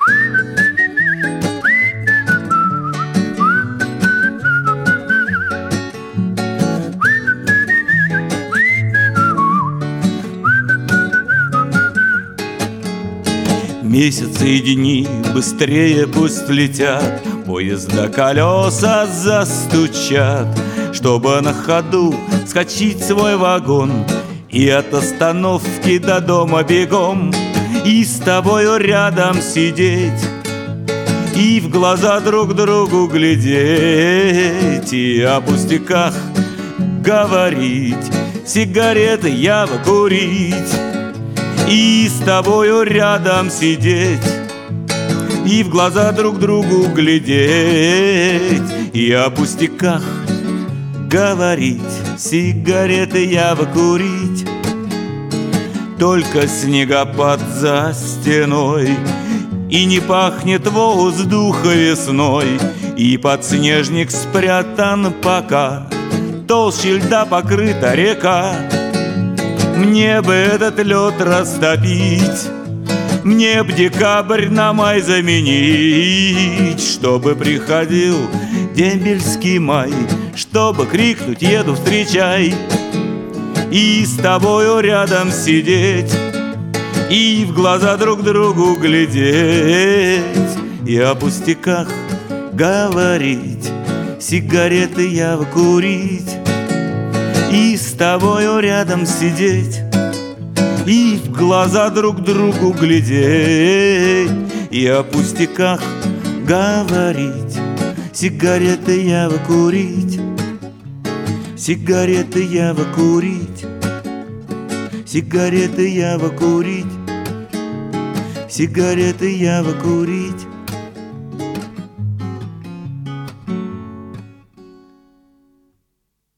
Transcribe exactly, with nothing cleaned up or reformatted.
Месяцы и дни быстрее пусть летят, поезда колеса застучат, чтобы на ходу скачить свой вагон и от остановки до дома бегом, и с тобою рядом сидеть, и в глаза друг другу глядеть, и о пустяках говорить, сигареты явно курить. И с тобою рядом сидеть, и в глаза друг другу глядеть, и о пустяках говорить, сигареты явно курить. Только снегопад за стеной, и не пахнет воздух весной, и подснежник спрятан пока, толще льда покрыта река. Мне бы этот лед растопить, мне б декабрь на май заменить, чтобы приходил дембельский май, чтобы крикнуть «еду, встречай!» и с тобою рядом сидеть, и в глаза друг другу глядеть, и о пустяках говорить, сигареты явно курить. И с тобою рядом сидеть, и в глаза друг другу глядеть, и о пустяках говорить, сигареты явно курить, сигареты явно курить, сигареты явно курить, сигареты явно курить.